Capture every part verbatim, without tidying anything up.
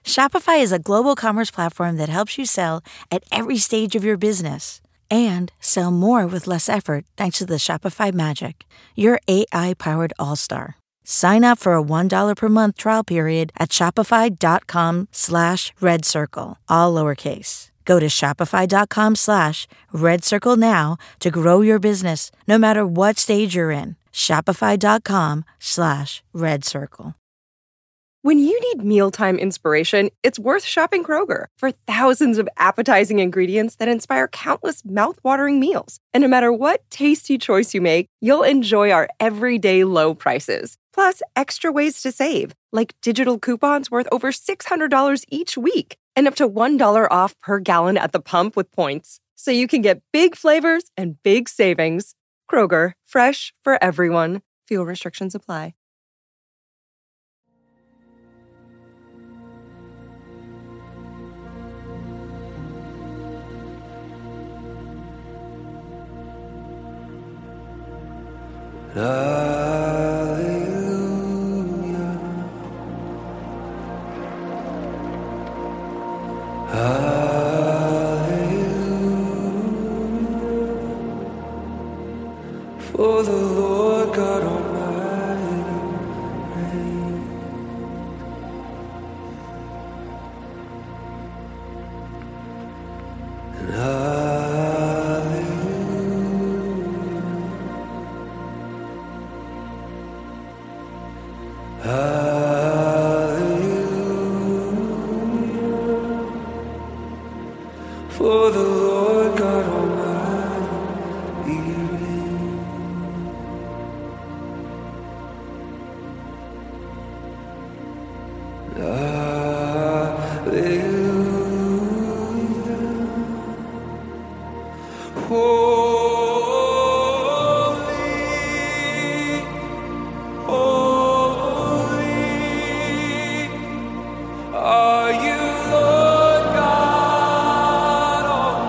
Shopify is a global commerce platform that helps you sell at every stage of your business and sell more with less effort thanks to the Shopify Magic, your A I-powered all-star. Sign up for a one dollar per month trial period at shopify.com slash red circle, all lowercase. Go to shopify.com slash red circle now to grow your business no matter what stage you're in. Shopify.com slash red circle. When you need mealtime inspiration, it's worth shopping Kroger for thousands of appetizing ingredients that inspire countless mouthwatering meals. And no matter what tasty choice you make, you'll enjoy our everyday low prices. Plus, extra ways to save, like digital coupons worth over six hundred dollars each week and up to one dollar off per gallon at the pump with points. So you can get big flavors and big savings. Kroger, fresh for everyone. Fuel restrictions apply. Hallelujah. Hallelujah. For the Lord God Almighty reigns. And hallelujah, for the Lord God Almighty reigns. Hallelujah. Holy, holy are you, Lord God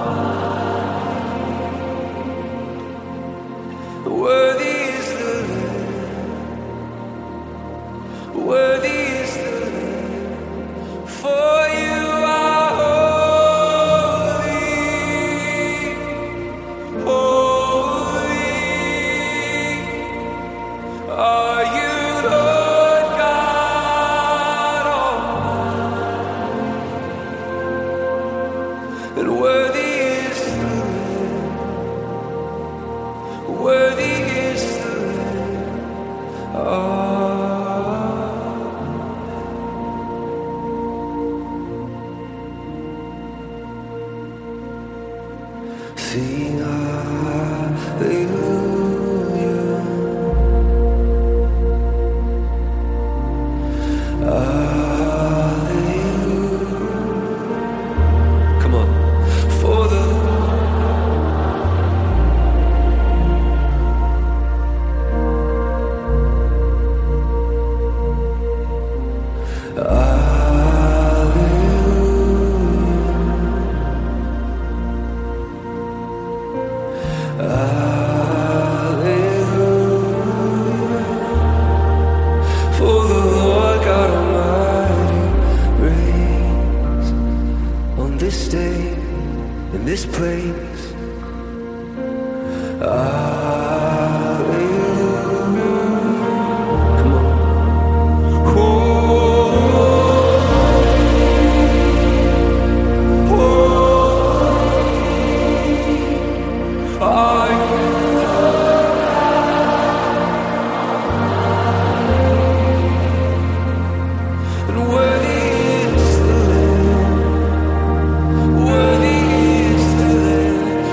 Almighty. Worthy is the Lamb, worthy is the Lamb, for you are holy, holy are you, Lord God Almighty. And worthy is the Lamb, worthy is the Lamb. Oh. Sing hallelujah. Hallelujah. Come on. For the For the Lord God Almighty reigns on this day, in this place. Hallelujah. Come on. Holy, holy are you. And worthy is the Lamb, worthy is the Lamb,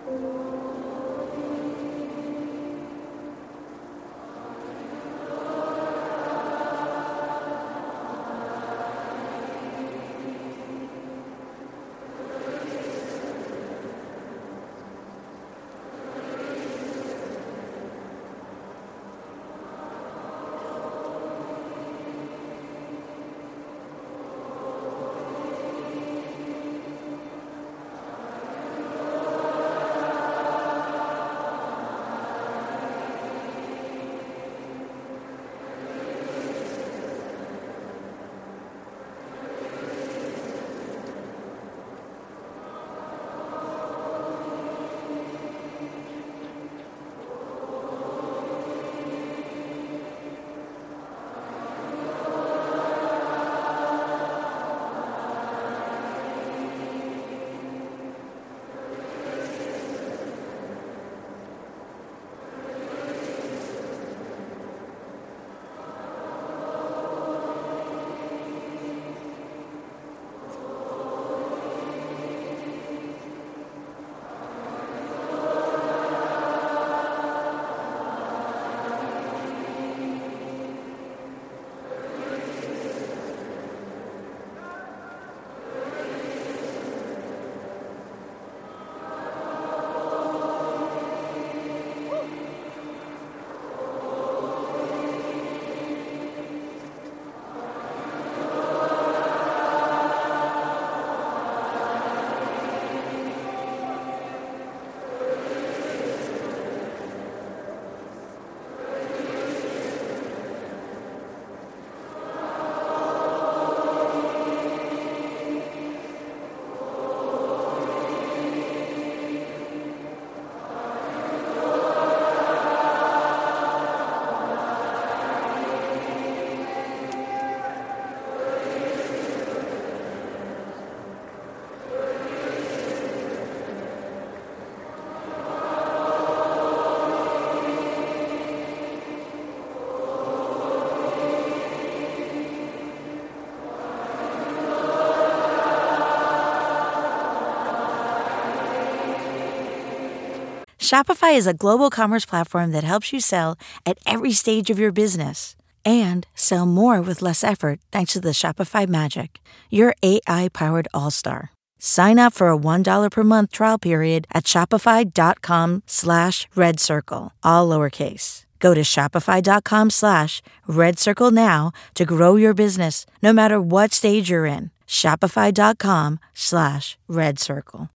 Shopify is a global commerce platform that helps you sell at every stage of your business and sell more with less effort thanks to the Shopify Magic, your A I-powered all-star. Sign up for a one dollar per month trial period at shopify.com slash red circle, all lowercase. Go to shopify.com slash red circle now to grow your business no matter what stage you're in. Shopify.com slash red circle.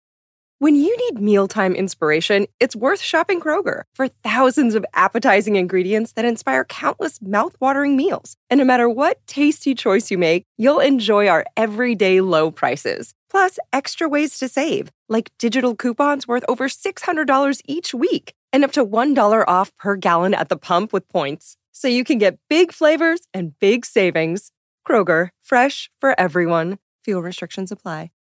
When you need mealtime inspiration, it's worth shopping Kroger for thousands of appetizing ingredients that inspire countless mouth-watering meals. And no matter what tasty choice you make, you'll enjoy our everyday low prices. Plus, extra ways to save, like digital coupons worth over six hundred dollars each week and up to one dollar off per gallon at the pump with points. So you can get big flavors and big savings. Kroger, fresh for everyone. Fuel restrictions apply.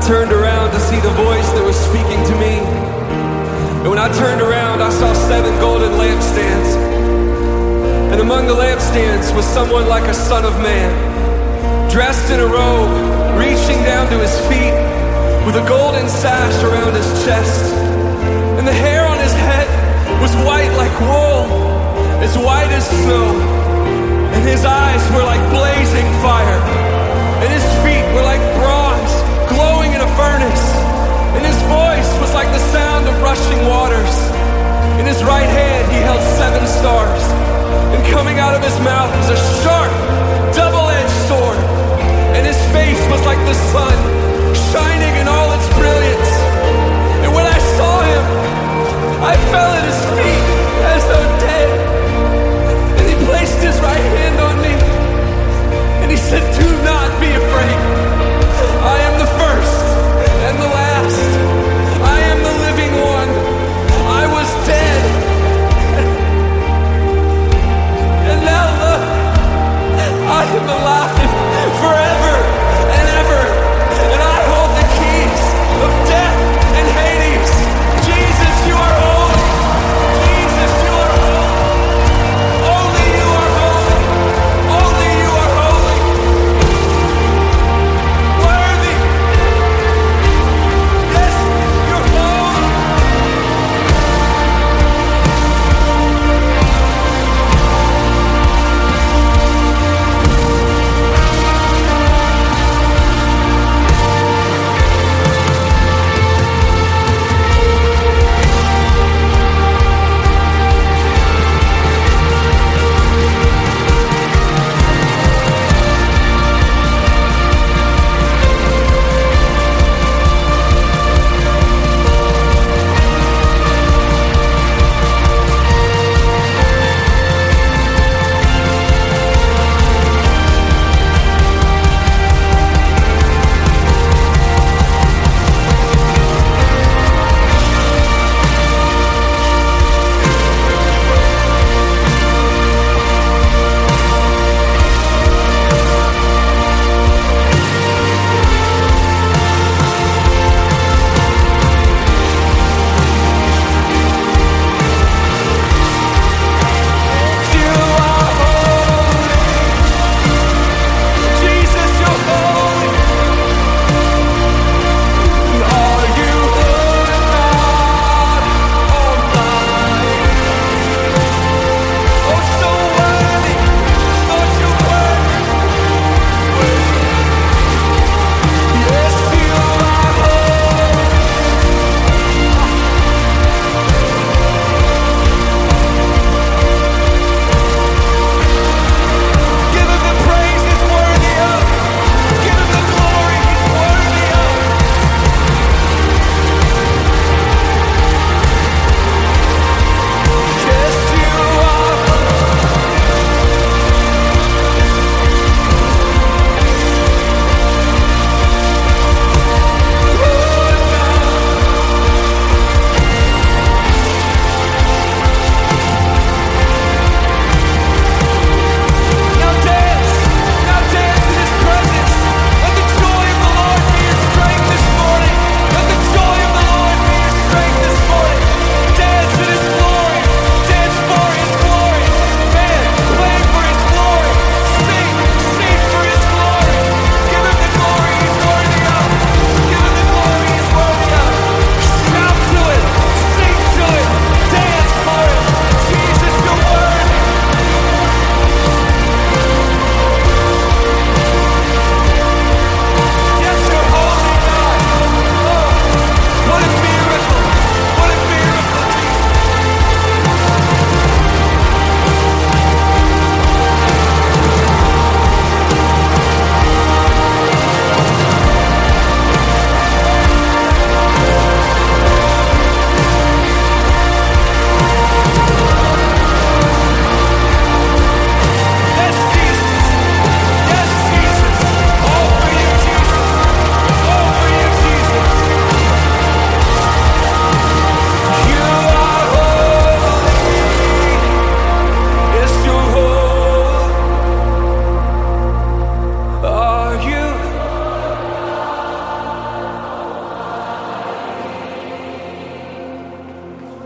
turned around to see the voice that was speaking to me. And when I turned around, I saw seven golden lampstands. And among the lampstands was someone like a son of man, dressed in a robe, reaching down to his feet, with a golden sash around his chest. And the hair on his head was white like wool, as white as snow. And his eyes were like blazing fire. And his feet were like bronze, glowing in a furnace. And his voice was like the sound of rushing waters. In his right hand he held seven stars. And coming out of his mouth was a sharp, double-edged sword. And his face was like the sun, shining in all its brilliance. And when I saw him, I fell at his feet as though dead. And he placed his right hand on me. And he said, "Do not be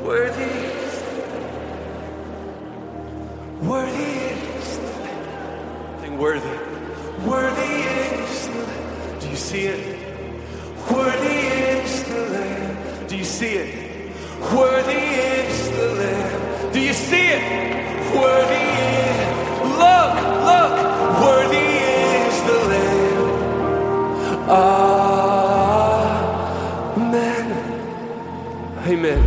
Worthy is the Lamb. Worthy is the Lamb. Sing worthy. Worthy is the Lamb. Do you see it? Worthy is the Lamb. Do you see it? Worthy is the Lamb. Do you see it? Worthy is. Look, look. Worthy is the Lamb. Amen. Amen.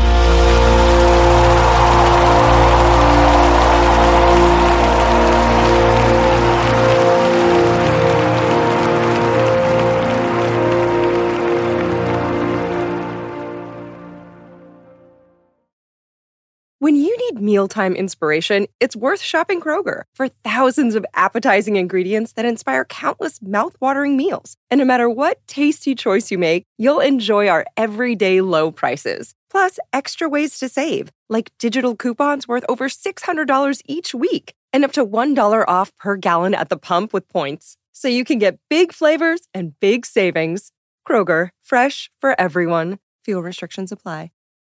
When you need mealtime inspiration, it's worth shopping Kroger for thousands of appetizing ingredients that inspire countless mouth-watering meals. And no matter what tasty choice you make, you'll enjoy our everyday low prices. Plus, extra ways to save, like digital coupons worth over six hundred dollars each week and up to one dollar off per gallon at the pump with points. So you can get big flavors and big savings. Kroger, fresh for everyone. Fuel restrictions apply.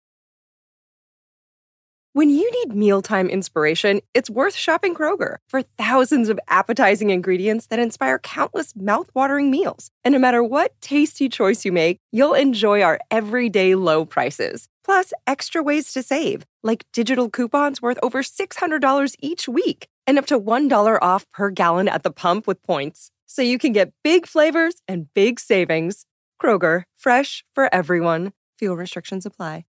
When you need mealtime inspiration, it's worth shopping Kroger for thousands of appetizing ingredients that inspire countless mouth-watering meals. And no matter what tasty choice you make, you'll enjoy our everyday low prices. Plus, extra ways to save, like digital coupons worth over six hundred dollars each week and up to one dollar off per gallon at the pump with points. So you can get big flavors and big savings. Kroger, fresh for everyone. Fuel restrictions apply.